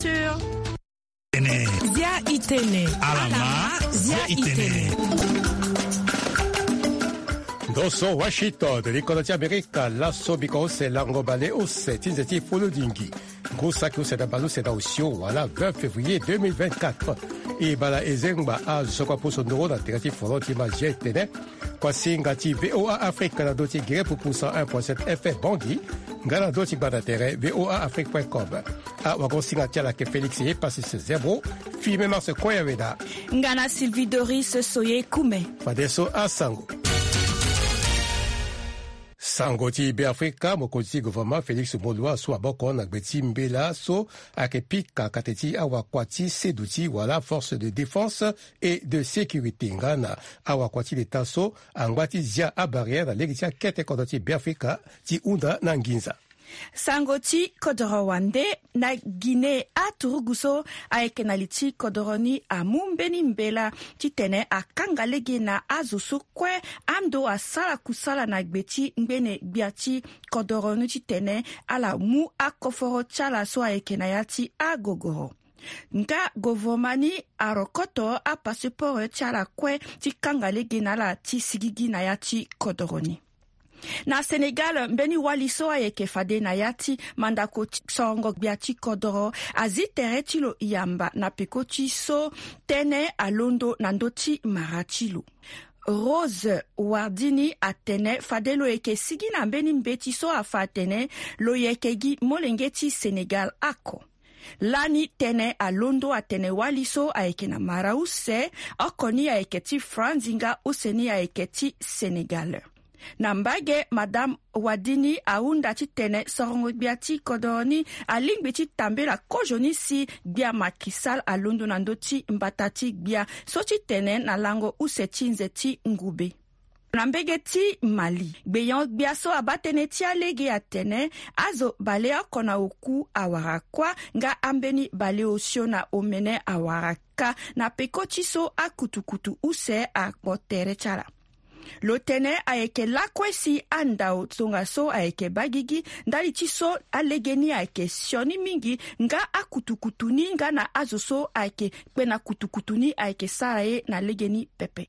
Zia Itene. Alama Zia Itene. Doso Washington, l'Économie Amérique, la Sobiko, c'est l'Angobale, au 7, Inzeti Folodingi. Gosaki, c'est d'Abalou, c'est d'Ausio, voilà, 20 février 2024. Et Bala Ezengba, à Sokwa Posondoro, dans Terati Foloti Magie Tene, Kwasingati, VOA Afrique, la Doti Guerre pour 1.7 FM Bangui, Gala Doti Badatere, voaafrique.com. À Wagonsingatia, la Félix est passé ce zéro, filmé Mars Koyaveda. Ngana Sylvie Doris Soye Koume. Fadeso Asango. Sangoti Béafrika, mokonzi gouvernement Félix Moloa, so aboko na gbeti mbela, so akepika kateti awakwati seduti, wala force de défense et de sécurité. Ngana awakwati l'État so, angwati zia a barrière na legitia kete kodoti Béafrika, ti unda na nginza. Sangoti Kodorowande na Guinée a Turuguso a ekenaliti Kodoroni a Mumbeni Mbela titene a Kangalege na Azusu kwe amdo a sala kusala na gbeti mbene biati Kodoroni titene ala mu a koforo chala so a ekenayati a gogoro. Nga govomani a rokoto a pasiporo chala kwe ti Kangalege na la ti sigigi na yati Kodoroni. Na Senegal, mbeni waliso ayeke fade na yati mandako songo biati kodoro azitere tilo yamba na pekoti so tene alondo nandoti marachilo. Rose Wardini atene fadelo eke sigi na mbeni mbeti so afatene lo yekegi molengeti Senegal ako. Lani tene alondo atene waliso aeke na marause akoni aeketi franzinga useni aeketi Senegal. Nambage Madame Wadini aunda titene sorongo biati kodoni alingbiti tambe la kojoni si bia makisal alondo nandoti mbatati bia soti tene na lango usetinzeti ngube. Nambege ti Mali beyon biaso abatene ti alege atene azo balea kona oku awarakwa nga ambeni bale osio na omene awaraka na pekoti so akutukutu use a motere chala. Lotene aeke lakwesi andao tsonga so aeke bagigi ndali tiso alegeni aeke sioni mingi nga akutukutuni nga na azoso aeke kwena kutukutuni aeke sarae na legeni pepe.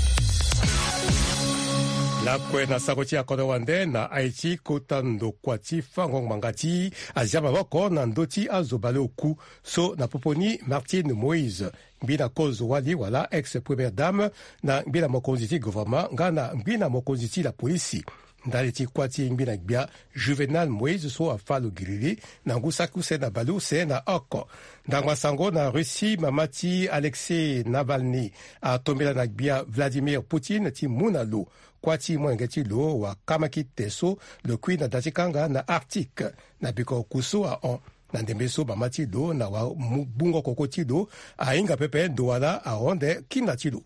La kwena sakoti ya Kodowande na Haiti kotando kwati fangong mangati aziaba wako na ndoti azobale oku so na poponi Martine Moïse mbina kozo wali wala ex-première dame na mbina mokonziti gouvernement nga na mbina mokonziti la polisi ndaliti kwati mbina gbia Juvenal Moïse so afalo girili na ngusakuse na baluse na oko ndangwa sango na Russie mamati Alexei Navalny a tombela na gbia Vladimir Poutine ti munalo kwati mwengeti lo wa kamaki teso le kui na datikanga na Arctique na biko kuso a on na ndembeso mamati lo na wa bungo kokoti lo a inga pepe doala a onde kinati lo.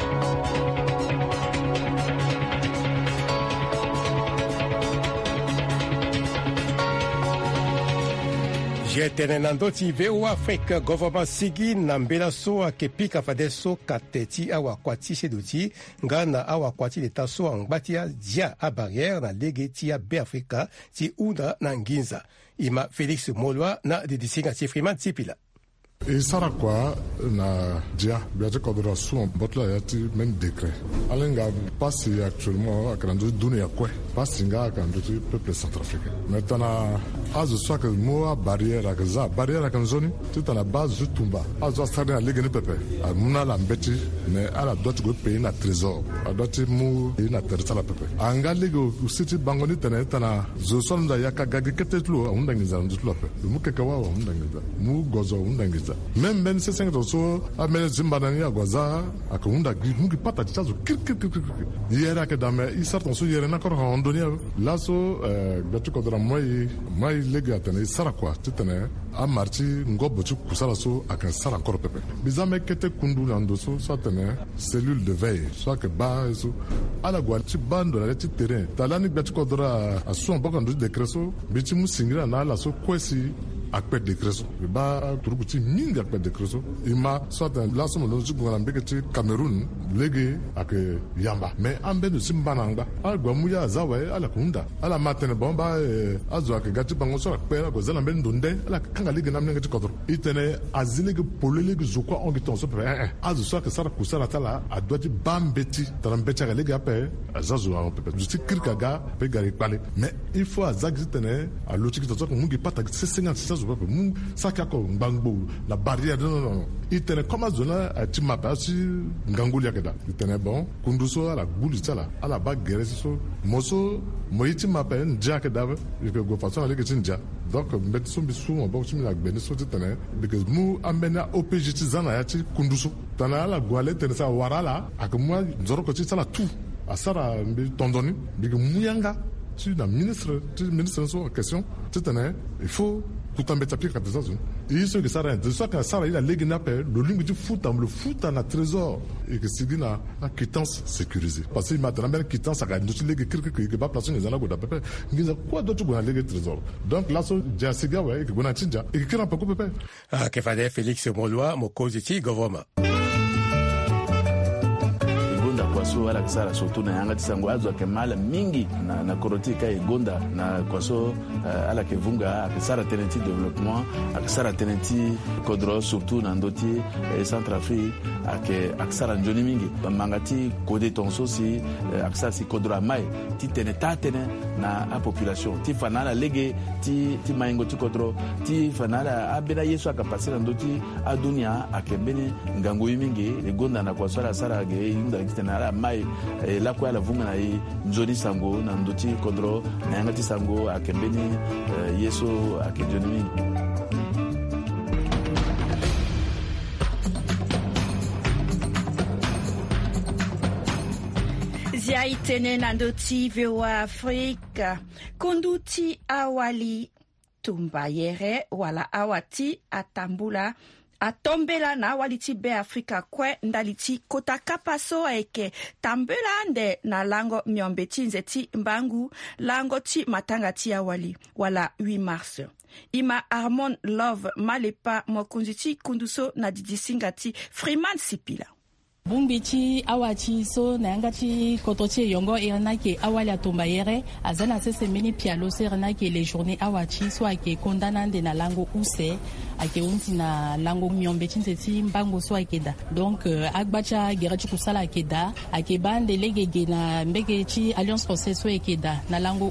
Jetene nandoti VOA Afrique gouvernement sigi na mbela so akepika fadeso kateti awa kwati seduti ngana awa kwati leta so angbatia dia a barrière na legeti ya Béafrika ti una na nginza ima Félix Moloa na didisinga tifriman tipila. Et sara kwa na dia biaje kodora su botla yati même décret alenga passe actuellement à grande donné à quoi passe nga à grande peuple centrafricain maintenant azo soit que moi barrière à zone tout à la base de tumba azo stade à ligue pepe a muna la mbeti mais à la dot go payer na trésor a dot mu na terre la pepe anga ligue au city bangoni tana zo sonda yaka gagi ketetlo undangiza ndutlo pepe mu kekawa undangiza mu gozo undangiza même ben c'est 5 doso amene zimbanani agwaza akunda mungi pata chazo kirkir yera ke dame isarton so yera na kor hondoni laso gatu kodra mai lega tane sara kwa titane a marchi ngobo chu kusala so akan sara kor pepe bizame kete kundu lando so tane cellule de veille soit que ba so ala gwa chi bando la ti terrain talani gatu kodra asu on bakan de creso bichi musingira na la so kwesi akpet de kreso ba turukuti mingi akpet de kreso ima soit la somo no jibu ngala mbeketi Cameroun lege ak yamba mais ambe no simbananga algwa muya zawa ala kunda ala matene bomba azo ak gati bango so akpe ko zala mbe ndonde ala kanga lege namne ngati kodro itene azilege polelege zokwa ongiton so pe azo so ak sara kusara tala adwati bambeti tarambeti lege ape azazo a pe justi kirkaga pe gari pale mais il faut azagitene a lotiki to ko mungi pata 56 zo pe mu saka ko ngangbo la barrière non itene comme zona atima pasi nganguli akeda itene bon kunduso ala gulu tala ala ba geresi so moso moiti mape nja akeda ke go façon ale ke tinja donc met so bisu on ba chimi la gbeni so tene because mu amena OPG tizana ya ti kunduso tana ala gwale tene sa warala akamwa nzoro ko ti tala tout asara mbi tondoni bigi muyanga tu na ministre so question tene il faut tout en mettant pied à des autres. Et il se que ça rend. De ça que ça il a légué n'appelle le ligne du foot le foot en a trésor et que c'est une quittance sécurisée. Parce qu'il m'a donné une quittance à gagner. Tu légué quelque qui va placer les années d'après. Il dit quoi d'autre qu'on a légué trésor. Donc là so j'ai siga ouais que on a tinja et que n'a pas coupé. Ah que fallait Félix Molwa mokoziti government. Kwaso ala kisara surtout na yanga tisango azo kemala mingi na korotika egonda na kwaso ala kevunga akisara tenenti développement akisara tenenti kodro surtout na ndoti Centrafrique akisara njoni mingi mangati kode tonso si akisara si kodro mai ti tenetane na a population ti fanala lege ti maingo ti kodro ti fanala abena yesu akapasira ndoti adunia akebene ngango mingi egonda na kwaso ala sara ge inda kitana mai la kwa la vunga na nzoni sango na ndoti kodro na yanga ti sango akembeni yeso akenjoni zia itene na ndoti VOA Afrika konduti awali tumbayere wala awati atambula atombela na waliti be Afrika kwe ndaliti kota kapaso eke tambela nde na lango myombeti nzeti mbangu lango ti matanga ti awali wala 8 mars. Ima Armand Love Malepa mokunziti kunduso na didisinga ti Freeman Sipila. Bumbichi awachi so na yangati kotochi yongo iranake awali atomba yere azana sese mini pialo seranake les journées awachi so ake kondana nde na lango use ake unti na lango myombe chinseti mbango so akeda donc agbacha gerachi kusala akeda ake bande legege na mbege chi alliance française so akeda na lango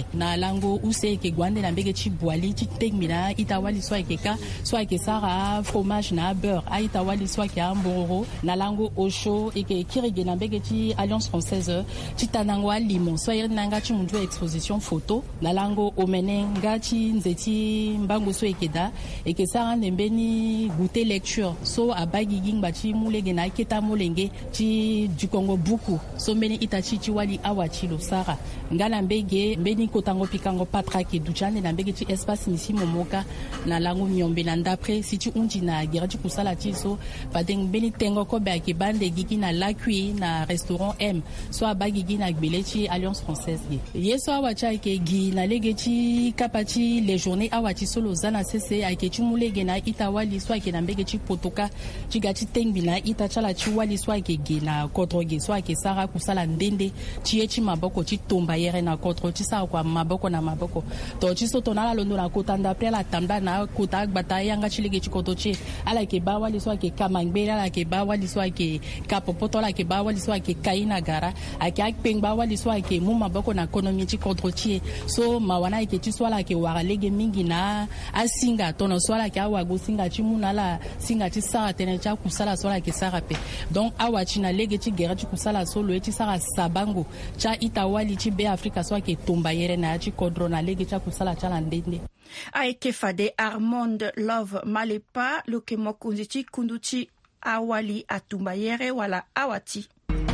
use ake gwande na mbege chi boali chi tegmina itawali so akeka so ake sara fromage na beurre a itawali so ake amboro na lango Osho eke kirige na mbege chi alliance française chitanangwa limon so yer nanga chi mundu exposition photo na lango omenenga chi nzeti mbango so ekeda eke sara nembeni goûter lecture so abagi gingba chi mulege na keta molenge chi du Congo buku so mbeni itachi chi wali awachi lo sara ngala mbege mbeni kotango pikango patra ke duchane na mbege chi espace misi momoka na lango myombe na ndapre si chi unji na gerachi kusala chi so padeng mbeni tengo ko ba ke de gigi na l'accueil na restaurant M so abagi na gbelechi alliance française yeso awacha ke gi na legechi kapati les journées awachi solo zana cc ake chumulege na itawali so ake na mbegechi potoka chigati tengbina itachala chiwali so ake gi na kodroge so ake sara kusala ndende chiechi maboko chitomba yere na kodro chisa kwa maboko na maboko to chiso tonala londo na kotanda pre la tamba na kota gbata yanga chilegechi kotoche ala ke bawali so ake kamangbela ala ke bawali so ake kapopoto la ke bawali so ake kaina gara ake akpeng bawali so ake muma bako na economy chi kontrotie so mawana ake chi swala ke waralege mingi na asinga tono swala ke awago singa chi munala singa chi sara tene cha kusala swala ke sara pe donc awachi na lege chi gera chi kusala solo eti sara sabango cha itawali chi be Afrika so ake tomba yere na chi kodro na lege cha kusala cha la ndende aike fade Armand Love Malepa loke mokunzichi kunduchi awali atumbayere wala awati.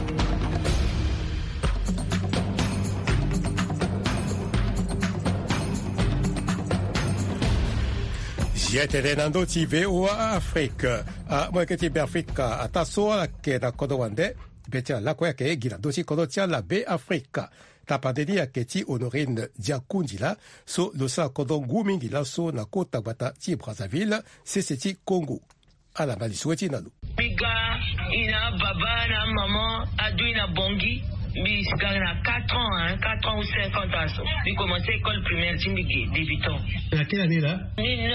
J'étais dans d'autres VOA Afrique. Moi qui étais Africa, à ta soa que na Kodowande, betia la quoi que gina dosi Kodotia la B Africa. tapandeni yeke ti Honorine Diakundila so lo sara kodongu mingi laso na kota gbata ti Brazzaville sese ti Congo ala maliso ti nalu biga ina baba na maman adu ina bongi bi na 4 ans ou 50 ans. J'ai commencé l'école primaire, j'ai débutant. À quelle année là?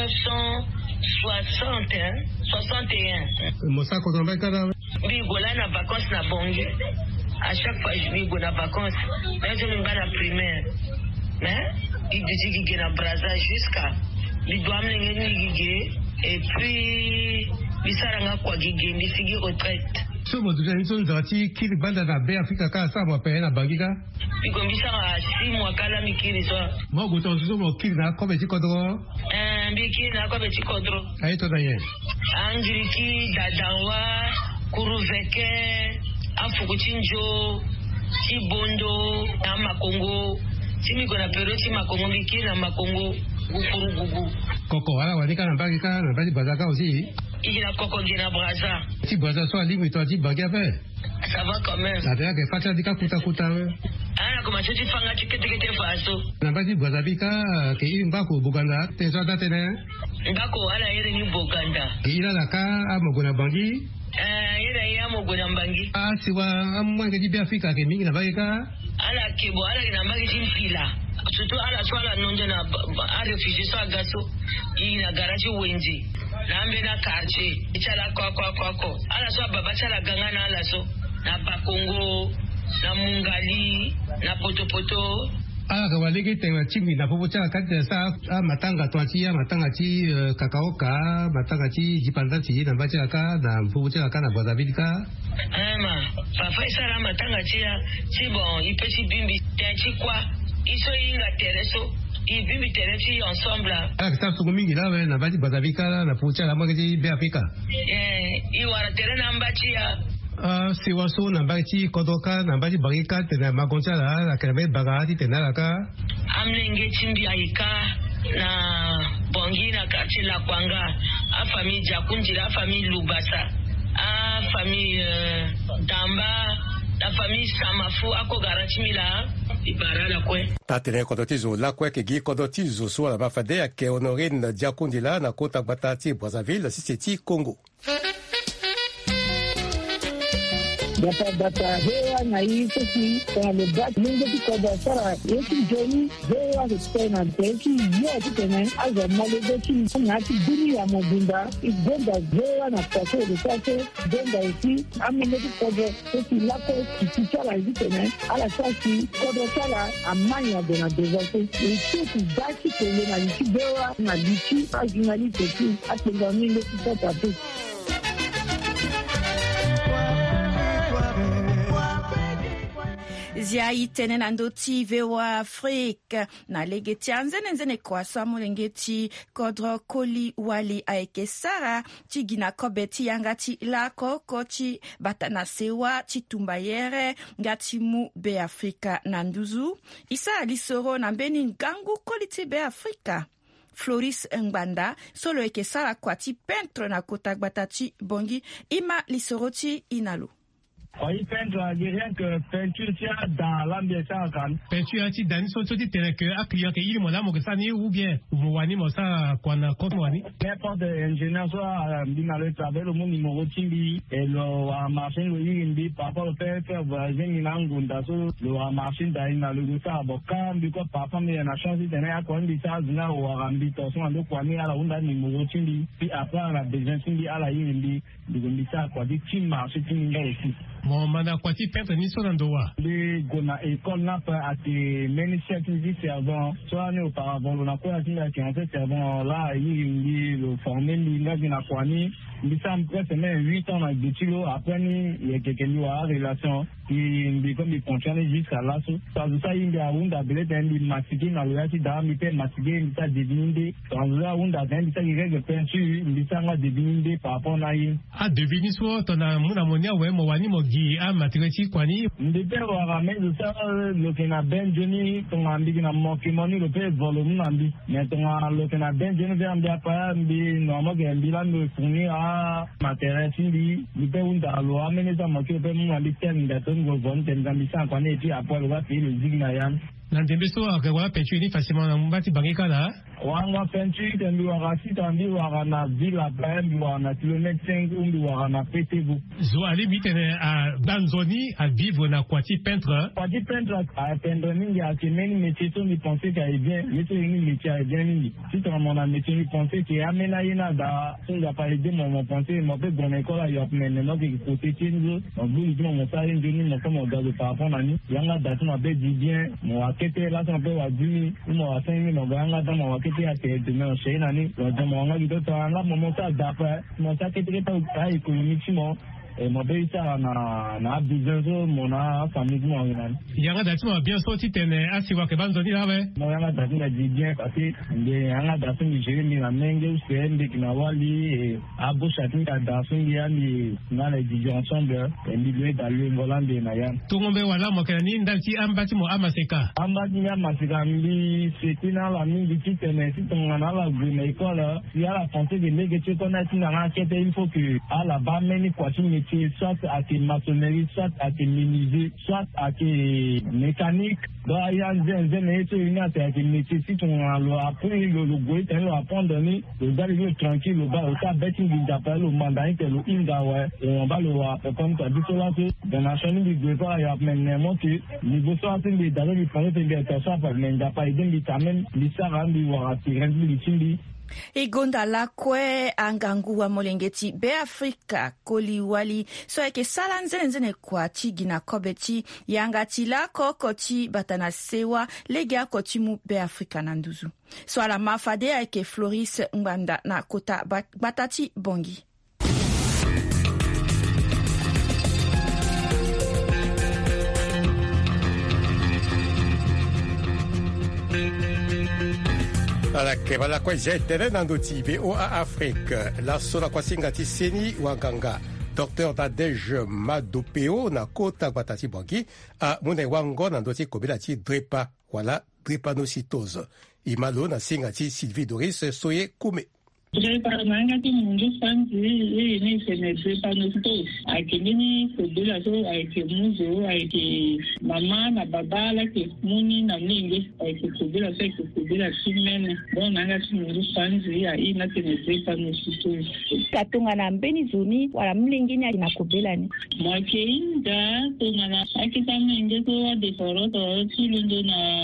1961. Mossa Kotombekara. Oui, voilà, na vacances na bongi. À chaque fois, je vais na vacances. Mais je vais na primaire. Mais il dit qu'il y a na Brazza jusqu'à. Il doit me l'enlever. Et puis, il s'arrange quoi qu'il y ait une figure retraite. So mo dujani so nzati kiri banda na be Afrika ka sa mo pe na bangiga bikombisa si mo kala mikiri so mo go to so mo kiri na ko be ti kodro bikiri na ko be ti kodro ai to da ye angiriki dadawa kuruveke afukuchinjo chibondo na makongo simi kona pero ti makongo bikiri na makongo gufurugugu koko wala wadika na bangiga na badi bazaka aussi. Il a coco qui na Brazza. Si Brazza soit libre, toi tu bagues avec. Ça va quand même. Ça veut dire que Fatia dit kuta. Ah, comment tu fais tu que faso. Na badi Brazza bika ke imbako Buganda, te so datene. Mbako ala yere ni Buganda. Ila la ka amogona bangi. Yere ya mogona bangi. Ah, si wa amwange di Afrika ke mingi na bagika. Ala kebo ala ina bangi timpila. Surtout ala swala nonde na a réfugié so agaso. Ina garage wenji. Nambe na quartier ichala kwa ala so baba chala gangana ala so na Bakongo na Mungali na Potopoto ala ka walege tenga chimi na popo chala kati sa matanga twachi matanga chi kakaoka matanga chi jipanda chi na bacha ka na popo chala ka na Brazzaville ka ama papa isara matanga chi bon ipesi bimbi chi kwa iso inga tereso ils vivent ensemble. Ah, que ça se communique là, ouais, na badi Brazzaville na poucha la magadi be Afrika. I wara terena mbachia. Si waso na badi kodoka na badi barika tena magoncha la kelme bagati tena la ka. Amlenge chimbi aika na bongi na quartier la Kwanga, a famille Diakundila, a famille Lubasa, a famille Damba, la famille Samafu ako garachimila. Tatene kodotizo la kweke gi kodotizo so la bafade ya ke Honorine Diakundila na kota batati Brazzaville sisi Congo. Data hewa na hizo si kwa lebak mingi kwa sara yesu joni hewa hutena teki yote tena aza malebeki ngati dunia mobunda ibenda hewa na paso de sase benda isi amenge kwa sisi lako kichara hizi tena ala sasi kwa sala amanya dona devote isi daki tele na lichi hewa na lichi ajinali teki atenga mingi kwa tatu. Zia itene na ndoti vewa Afrika na legeti nzene kwa samu lengeti kodro koli wali aeke sara chigina kobeti yangati lako kochi batana sewa chitumbayere ngati mu be Afrika na nduzu isa alisoro na mbeni ngangu koliti be Afrika. Floris Ngbanda solo eke sara kwa ti pentre na kotagbatachi bongi ima lisoroti inalu. Oui, peintre algérien que peinture tient dans l'ambiance en peinture tient dans ce type de que accueillir que il mola mo que ça ni ou bien ou wani mo ça kwana kotwani n'importe ingénieur soit bina le travail le monde numéro timbi et le machine le yimbi papa le faire voyager ni ngunda so le machine d'aina le ça boka biko papa mais na chance de na ko ndi ça zina o rambi to so ndo kwani ala unda numéro timbi puis après la besoin timbi ala yimbi ndi ça quoi dit tim marché timbi aussi. Mon mana kwati peintre ni so nandoa. Les gona école n'a pas été ministère qui servant soit né auparavant on a quoi qui en fait servant là il le formé ni na kwani il ça presque même 8 ans avec des kilos après il y a quelques mois relation qui comme il fonctionne jusqu'à là ça il y a unda belete ndi masiki na loyati da mi pe masiki ndi ta devininde ça unda ndi ta irege peinture ndi ça nga devininde par rapport na yi ah devini so tona muna monia we mo wani mo gi a matreti kwani ndete wa ramène ça le kena ben joni ton ambi na mo ki moni le pe volume ambi mais ton le kena ben joni ve ambi apa ambi normal ge ambi la no fournir a matériel fili ni pe unda lo amene za mo ke pe mu ali ten da ton go von ten zamisa kwa ne ti apo lo wa fi le zigna yan na ndembe so ka wa peinture ni facilement na mbati bangika la wanga peinture ten lu wa si tan lu wa na villa plan lu wa na kilomètre 5 lu wa na PTV zo ali bitene a banzoni à vivre na kwati peintre a peindre ni ya ki meni métier to ni penser que est bien métier ni métier est bien ni si tu mon métier ni penser que amena ina da singa pa aider mon penser mo pe bonne école ya men no ki côté tinzo on vous dit mon ça une ni mo comme on par rapport à ni yanga da tu m'appelle dit bien mo akete la on peut wa dimi mo wa 5 mo yanga da mo akete ya te de me chez nani do mo nga gido to anga mo ta da pa mo ta kete ta économique mo mon pays ça na business mon famille mon yanga datu ma bien sorti tene asiwa ke banzoni la we mo yanga datu na bien parce que yanga datu ni jeri ni na menge usende kina wali abo chatu da datu ni na les divisions ensemble et milieu d'aller volande na yan tungombe wala mo kani ndati ambati mo amaseka mbi c'était na la mingi qui tene si tonga na la green école il y a la pensée de léguer tu connais na enquête il faut que à la bas meni quoi soit à tes maçonnerie, soit à tes menuisiers, soit à tes mécaniques. Donc, il y a un métier, si on a appris le goût, on a appris le gars est tranquille, le gars, on a bêté une appel au mandarin, le inga, ouais, et on va le voir, comme tu as dit, cela, dans la chaîne du gouvernement, il y a même monté, les beaux soirs, c'est des dalles, ils prennent des personnes, mais il n'y a pas aidé, il t'amène, il s'est rendu voir, il rendu, il s'est igonda lakwe angangua molengeti be Afrika koli wali so eke sala nzene kwa chigina kobeti yangati la kokoti batana sewa lega kotimu be Afrika nanduzu so ala mafade eke Floris Mbanda na kota batati bongi ala ke bala kwa jetere nando tibe o a Afrique la sola kwa singati seni wanganga Dr. Nadej Madopeo na kota batati bongi a mune wango nando ti kobela ti drepa wala drepanocytose imalo na singati Sylvie Doris soye kume Drepanocytose mundu fanzi ni sene drepanocytose akini kobela so ake muzo ake mama na baba la ke muni na ninge ake kobela so ake kobela simene bon nanga mundu fanzi ya ina sene drepanocytose katunga na mbeni zuni wala mlingini na kobela ni mwake inda tunga ake tamenge so de foroto chilundo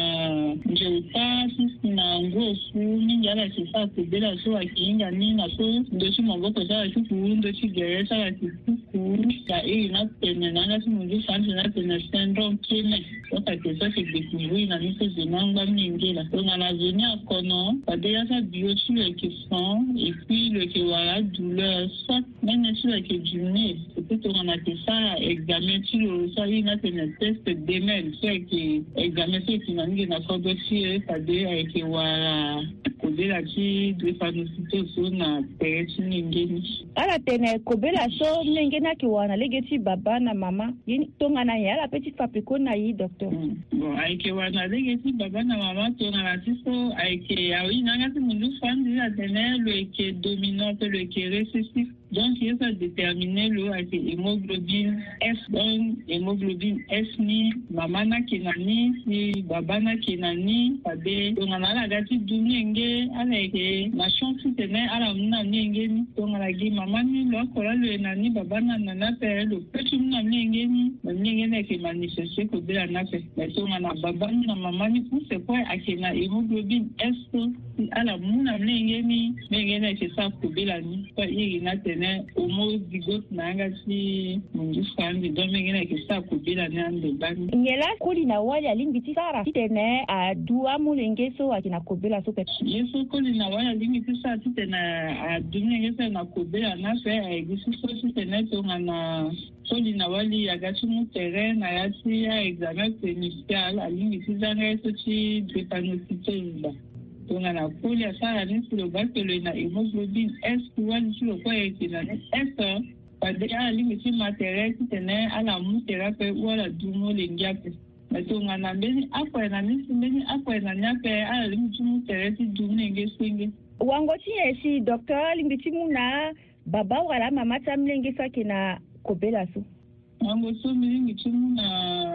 na njeuta na ngofu ninjala sifa kobela so ake ni na so ndochi mongoko za chuku ndochi gereza ya chuku ya ina tene nanga simundu fanzi na tene syndrome kene oka kesa ke découvrir na niso zinanga mingela donc na zone akono padea sa biochi le qui sont et puis le qui wala douleur soit même sur le qui dune peut-être on a que ça examen sur le ça ina tene test demel c'est qui examen c'est qui na ngi na kodosi padea qui wala kodela ki drepanocytose na peti ningeni ala tene kobela so ningena ki wana legeti baba na mama yini tonga na yala peti fabriko na yi docteur bon aike wana legeti baba na mama tonga na tiso aike awi nanga mundu fandi la tene le qui est dominant le qui est récessif donc il faut déterminer le avec hémoglobine S donc hémoglobine S ni mama na kinani ni baba na kinani pabe tonga na la gati dunenge avec la chance tene ala muna nenge ni tonga la gi mama ni lo kola le nani baba na nana pe le petit muna nenge ni nenge na ki manifester ko de la na pe tonga na baba ni na mama ni pour c'est quoi akina hémoglobine S ala muna nenge ni nenge na ki sa ko de la ni pa iri na tene homozygote nanga si mundu fandi donc nenge na ki sa ko de la ni ande bani ngela kuli na wali alimbiti sara tene a dua mulenge so akina kobela so pe yeso kuli na wali alimbiti sa tene a dunenge so na kobela na fe a egisi so tene tonga na kuli na wali agati mu terrain na yati ya examen clinical alimbiti zanga so ti drepanocytose tonga na kuli asara ni sur le bas que le na hémoglobine S wali sur le quoi est na S pade alimbiti matériel tene ala mu thérapie wala dumo lengiape tonga na mbeni akwa na nisi mbeni akwa na nyape ala limbiti mu terrain ti dumo nenge swinge wango chi esi docteur limbiti mu na baba wala mama tamlenge sa kina kobela so Ango so mingi tumuna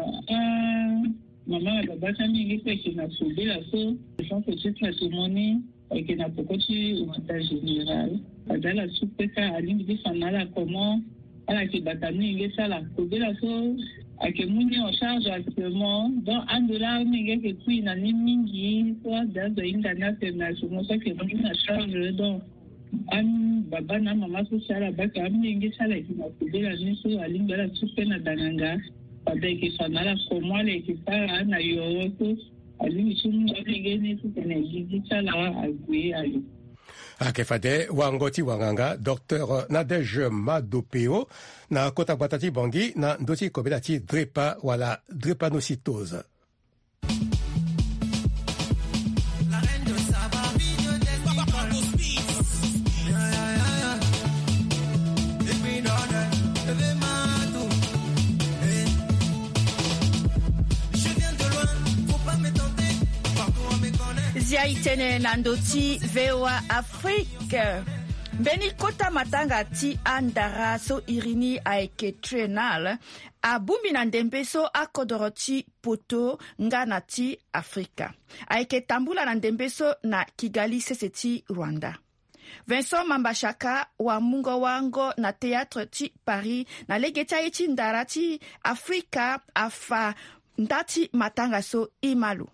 mama baba tamlenge sa kina kobela so je pense que c'est la témoigner et que na pokoti au état général badala supeka alingi fanala comment ala ki batamlenge sa la kobela so ake muni en charge actuellement donc un dollar mingi que puis na mingi soit dans une international ça que muni en charge donc an baba na mama so sala baka mingi sala ki na kobela niso alingi ala supena dananga badeke fanala comment les qui para na yo so alingi sumu alingi ni so na gigi sala agwe ayo akefade wangoti wanganga Dr Nadege Madopeo na kota batati bangi na ndoti kobela ti drepa wala drépanocytose. Zia itene nandoti VOA Afrique. Beni kota matanga ti andara so irini aeke trenal a bumbi na ndembe so akodoroti poto ngana ti Afrika. Aeke tambula na ndembe so na Kigali seseti Rwanda. Vincent Mambashaka wa mungo wango na théâtre ti Paris na legeta iti ndara ti Afrika afa ndati matanga so imalu.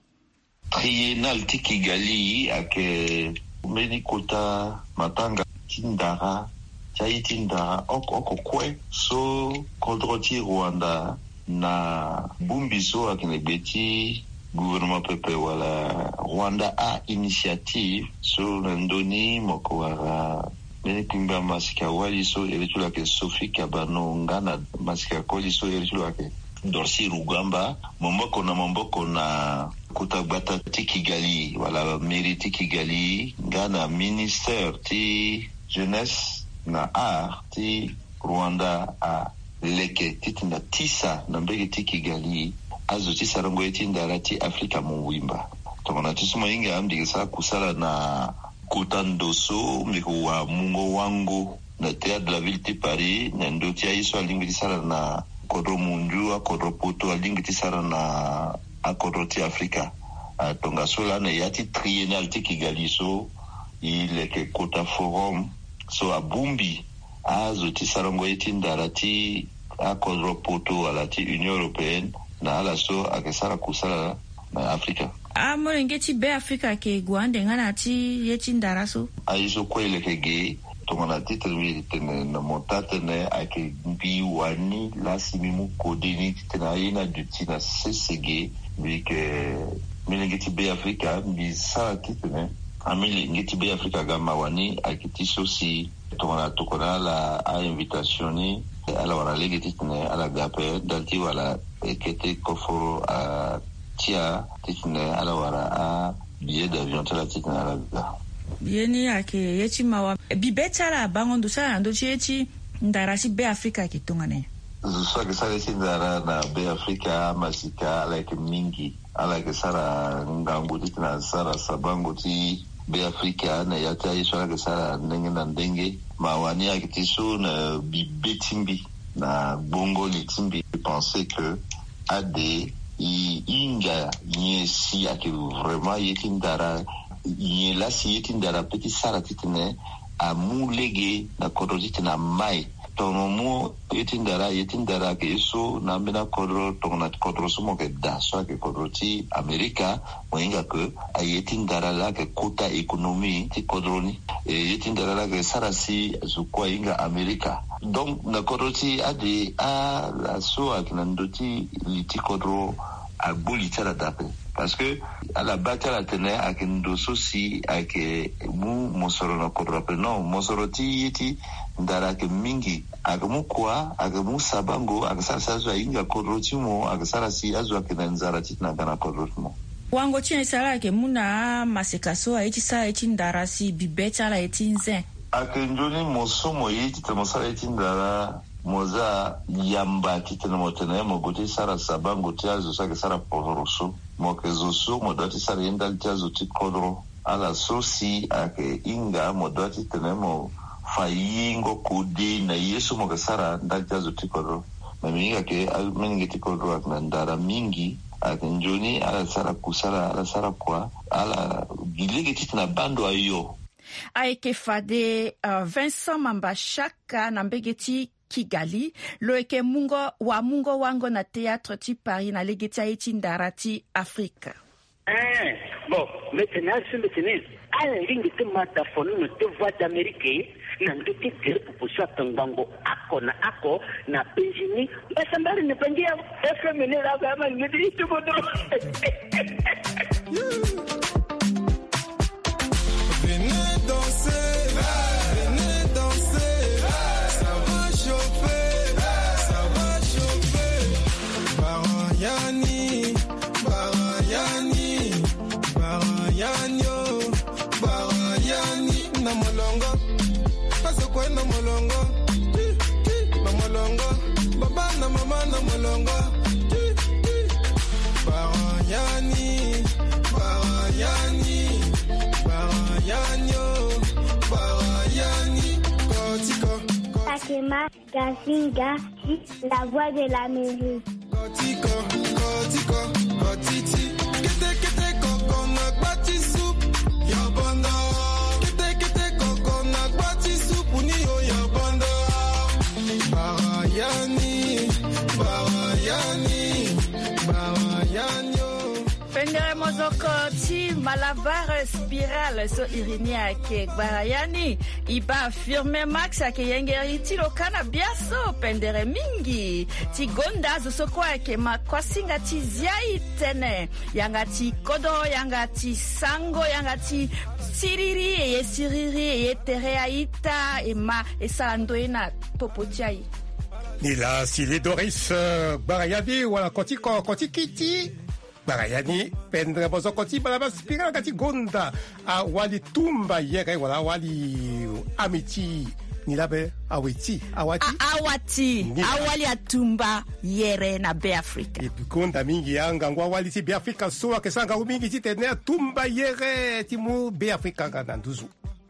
Triennal ti Kigali ake meni kota matanga tindara chai tindara oko kwe so kodroti Rwanda na bumbi so akine beti gouvernement pepe wala Rwanda a initiative so ndoni moko wara meni kimba masika wali so eletula ke Sophie Kabano ngana masika koli so eletula ke Dorsi Rugamba momboko na kutabata ti Kigali wala mairie ti Kigali ngana ministère ti jeunesse na art ti Rwanda a leke titinda tisa na mbege ti Kigali azo ti sarango eti ndara ti Afrika muwimba tongona ti suma inga amdigisa kusala na kutandoso miko wa mungo wango na théâtre de la ville ti Paris na ndoti aiso alingi ti sala na kodro munju a kodro poto alingi ti sala na a kodro ti Afrika tonga sola na yati triennal ti Kigali so ileke kota forum so a bumbi azo ti sarango eti ndara ti a kodro poto ala ti Union Européenne na ala so akesara kusala na Afrika. Morenge ti be Afrika ke guande ngana ti yeti ndara so. Aiso kwele ke ge tongana ti termi tene na montate ne ake mbi wani la simimu kodeni tena ina duti na sesege bike milenge ti be Afrika mbi sa ti tene amili ngeti be Afrika gama wani ake ti so si tongana la a invitation ni ala wala lege ti tene ala gape dalti wala ekete koforo a tia titine ala wara a billet d'avion tala titine ala ga bieni ake yeti mawa bibeta la bangondo sala ndo cheti ndara si be Afrika kitongane so ke sala si ndara na be Afrika masika ala ke mingi ala ke sara ngangu titine sara sabango ti be Afrika na yata iso ala ke sara ndenge na ndenge mawani ake tiso na bibetimbi na bongo litimbi penser que ade inga nyesi ake vraiment yetindara nyela si yetindara petit sara titine amulege na kodroti na mai tono mo yetindara ke so na mbena kodro tona kodro sumo ke da so ke kodroti Amerika moinga ke yetindara la ke kota ekonomi ti kodroni yetindara la ke sara si zukwa inga Amerika donc na kodroti ade a la so akinandoti liti kodro agboli tala dape parce que à la bataille la tenait avec ndoso si avec mu mosoro na kodro non mosoro ti yeti ndara ke mingi agamu kwa agamu sabango agasasa zo inga kodro ti mo agasara si azo akena nzara ti na kana kodro mo wango chine sala ke muna masekaso aiti sa eti ndara si bibeta la eti nze akenjoni mosomo yeti temosala eti ndara moza yamba titena motena mogote sara sabango tiazo sake sara podoroso mokezoso modati sara yendal tiazo ti kodro ala sosi ake inga modati tenemo fayingo kudi na yesu mo kasara ndakja zotikoro maminga ke almenga tikoro na ndara mingi akanjoni ala sara kusala ala sara kwa ala gilege titina bando ayo aeke fade Vincent Mambashaka na mbegeti Kigali loeke mungo wango na théâtre ti Paris na legeti aiti ndara ti Afrika. Bon, maintenant, alingi te matafoni no te voix d'Amérique na ndote te proposition tangango ako na Benjamin basambari ne pangia FMN la gama ngedi to bodo venez danser ça va chauffer Barayani na molongo pasokwe na molongo baba na mama na molongo Barayani Kotiko Takema Gazinga la voix de l'Amérique Kotiko Kotiti Kete kokona gbati soup Yabanda Kete kokona gbati soup Uniyo yabanda Barayani Pendere mozoko ti Malabar Spiral so irini ake Barayani iba firme max ake yengeri ti lokana biaso pendere mingi ti gonda zosoko ake makwasinga ti ziai tene yanga ti kodo yanga ti sango yanga ti siriri eye siriri eye tere aita ema esalandoina popotiai Nila Sili Doris Barayani wala kotikiti Barayani pendre bozo koti Malabar Spiral kati gonda a wali tumba yere wala wali amiti nilabe awati awali atumba yere na be Afrika gonda mingi anga ngwa wali ti be Afrika so akesanga mingi ti tene tumba yere ti mu be Afrika ngana nduzu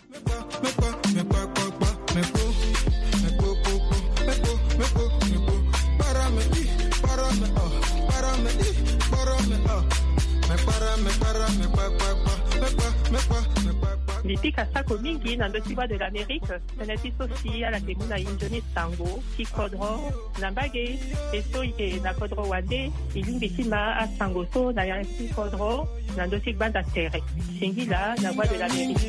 Litika sako mingi na ndoti voix de l'Amérique, senati sosi ala temuna injoni sango, ki kodro, nambage, eso ike na kodro wande, ilingi sima a sango so na yansi kodro, na ndoti banda tere. Singila na voix de l'Amérique.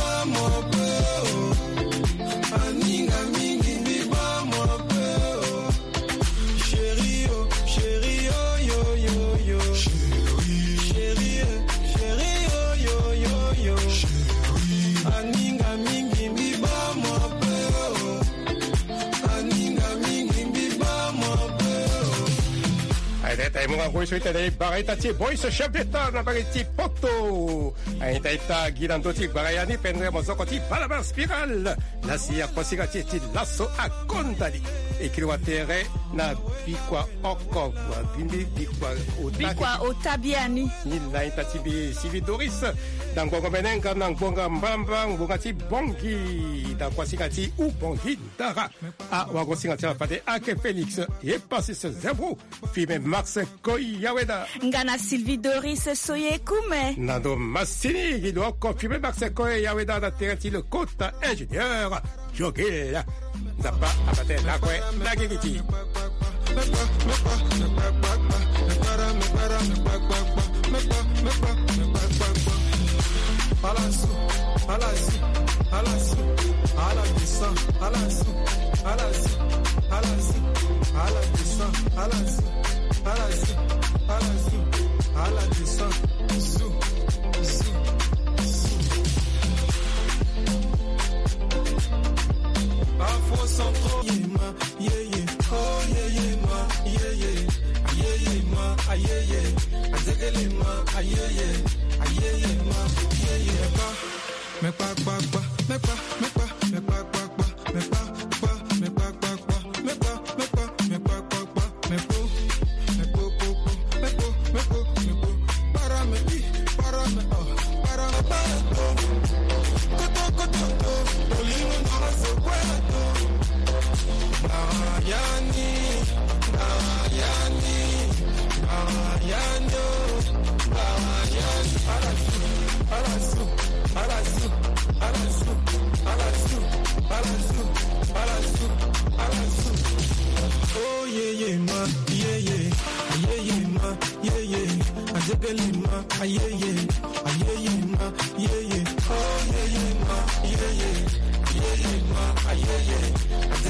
Ai mga kuiso ita dai barita ti boys chapeta na bariti poto ai ita gilando ti Barayani pendre mozoko ti Malabar Spiral la sia kosiga ti lasso a kondali ekiwatere na bikwa oko bikwa otabiani ila ita ti bi Sili Doris dangongo menenga na ngonga mbamba ngonga ti bongi da kosiga ti u bongi dara a wagosinga ti pade ake Felix e passis zebro filme Max Koyaweda ngana Sylvie Doris soye kume nando Massini qui doit confirmer Max Koyaweda da terti le kota ingénieur Jogé Zapa apate la kwe la gigiti Alasu Afro central, yeah, oh yeah, ma, yeah, ma, yeah, azegele ma, yeah, ma, yeah, ba, me pa, me pa, me pa, me pa, me pa, me pa, me pa, me pa, me pa, me po, me po, me po, me po, me po, para me, para me, para me, koto, olimo na so. Oh yeah yeah ma, yeah yeah, yeah yeah ma, yeah yeah. Ajegelima, yeah yeah,